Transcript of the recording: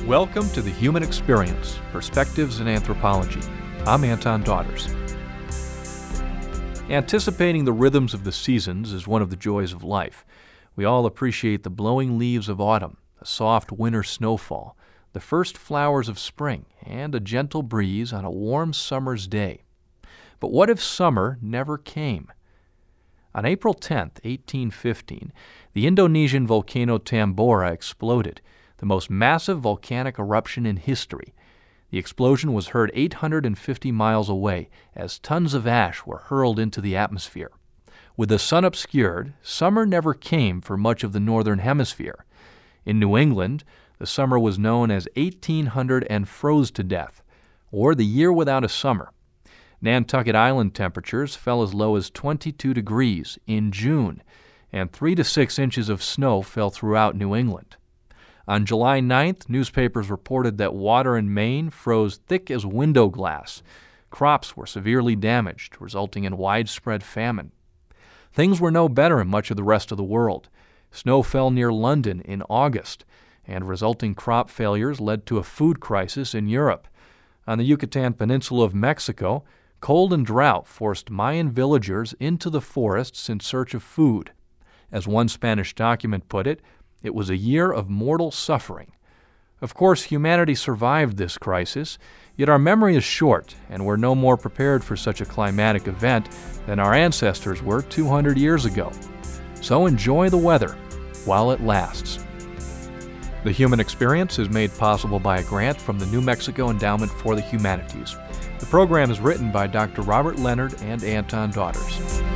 Welcome to The Human Experience, Perspectives in Anthropology. I'm Anton Daughters. Anticipating the rhythms of the seasons is one of the joys of life. We all appreciate the blowing leaves of autumn, a soft winter snowfall, the first flowers of spring, and a gentle breeze on a warm summer's day. But what if summer never came? On April 10, 1815, the Indonesian volcano Tambora exploded, the most massive volcanic eruption in history. The explosion was heard 850 miles away as tons of ash were hurled into the atmosphere. With the sun obscured, summer never came for much of the northern hemisphere. In New England, the summer was known as 1800 and froze to death, or the year without a summer. Nantucket Island temperatures fell as low as 22 degrees in June, and 3 to 6 inches of snow fell throughout New England. On July 9th, newspapers reported that water in Maine froze thick as window glass. Crops were severely damaged, resulting in widespread famine. Things were no better in much of the rest of the world. Snow fell near London in August, and resulting crop failures led to a food crisis in Europe. On the Yucatan Peninsula of Mexico, cold and drought forced Mayan villagers into the forests in search of food. As one Spanish document put it, it was a year of mortal suffering. Of course, humanity survived this crisis, yet our memory is short, and we're no more prepared for such a climatic event than our ancestors were 200 years ago. So enjoy the weather while it lasts. The Human Experience is made possible by a grant from the New Mexico Endowment for the Humanities. The program is written by Dr. Robert Leonard and Anton Daughters.